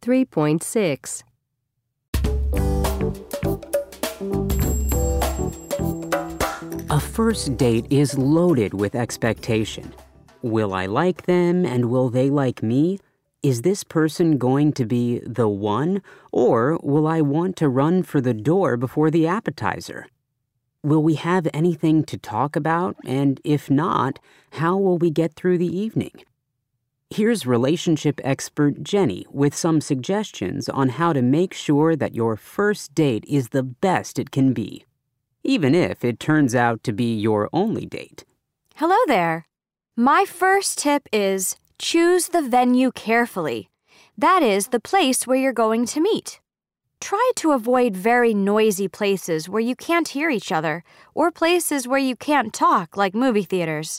3.6. A first date is loaded with expectation. Will I like them and will they like me? Is this person going to be the one, or will I want to run for the door before the appetizer? Will we have anything to talk about, and if not, how will we get through the evening? Here's relationship expert Jenny with some suggestions on how to make sure that your first date is the best it can be, even if it turns out to be your only date. Hello there. My first tip is choose the venue carefully. That is, the place where you're going to meet. Try to avoid very noisy places where you can't hear each other, or places where you can't talk, like movie theaters.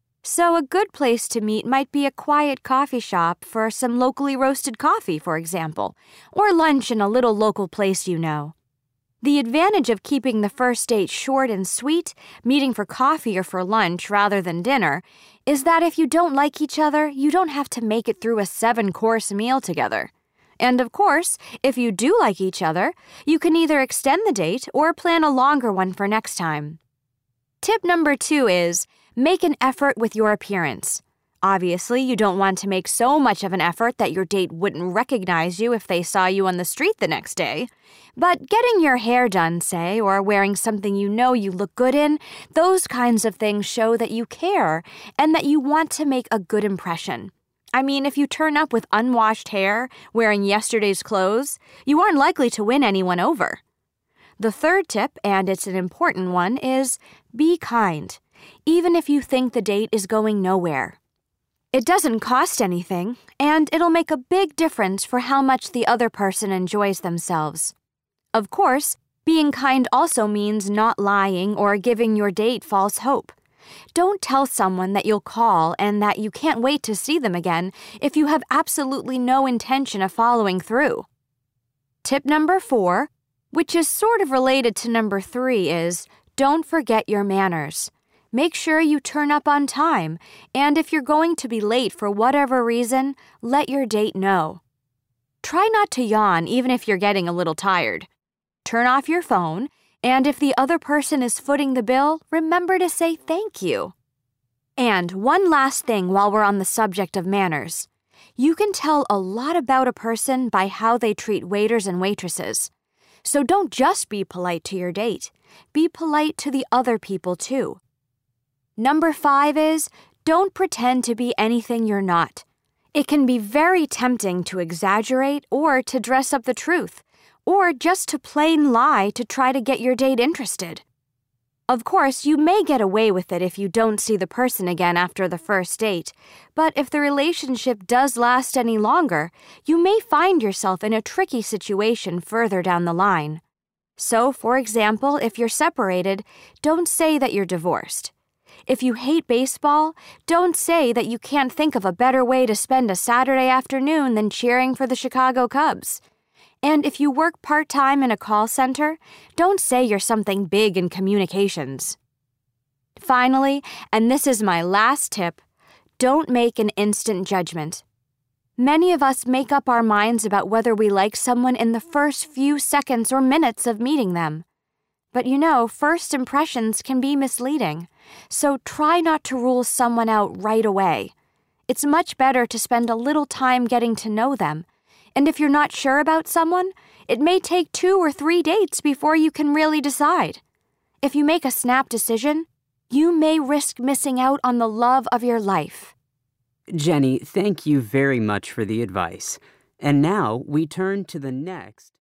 So a good place to meet might be a quiet coffee shop for some locally roasted coffee, for example, or lunch in a little local place you know. The advantage of keeping the first date short and sweet, meeting for coffee or for lunch rather than dinner, is that if you don't like each other, you don't have to make it through a 7-course meal together. And of course, if you do like each other, you can either extend the date or plan a longer one for next time. Tip number 2 is make an effort with your appearance. Obviously, you don't want to make so much of an effort that your date wouldn't recognize you if they saw you on the street the next day. But getting your hair done, say, or wearing something you know you look good in, those kinds of things show that you care and that you want to make a good impression. I mean, if you turn up with unwashed hair, wearing yesterday's clothes, you aren't likely to win anyone over. The third tip, and it's an important one, is be kind, even if you think the date is going nowhere. It doesn't cost anything, and it'll make a big difference for how much the other person enjoys themselves. Of course, being kind also means not lying or giving your date false hope. Don't tell someone that you'll call and that you can't wait to see them again if you have absolutely no intention of following through. Tip number 4, which is sort of related to number 3, is don't forget your manners. Make sure you turn up on time, and if you're going to be late for whatever reason, let your date know. Try not to yawn even if you're getting a little tired. Turn off your phone, and if the other person is footing the bill, remember to say thank you. And one last thing while we're on the subject of manners. You can tell a lot about a person by how they treat waiters and waitresses. So don't just be polite to your date. Be polite to the other people too. Number 5 is, don't pretend to be anything you're not. It can be very tempting to exaggerate or to dress up the truth, or just to plain lie to try to get your date interested. Of course, you may get away with it if you don't see the person again after the first date, but if the relationship does last any longer, you may find yourself in a tricky situation further down the line. So, for example, if you're separated, don't say that you're divorced. If you hate baseball, don't say that you can't think of a better way to spend a Saturday afternoon than cheering for the Chicago Cubs. And if you work part-time in a call center, don't say you're something big in communications. Finally, and this is my last tip, don't make an instant judgment. Many of us make up our minds about whether we like someone in the first few seconds or minutes of meeting them. But you know, first impressions can be misleading, so try not to rule someone out right away. It's much better to spend a little time getting to know them. And if you're not sure about someone, it may take 2 or 3 dates before you can really decide. If you make a snap decision, you may risk missing out on the love of your life. Jenny, thank you very much for the advice. And now we turn to the next.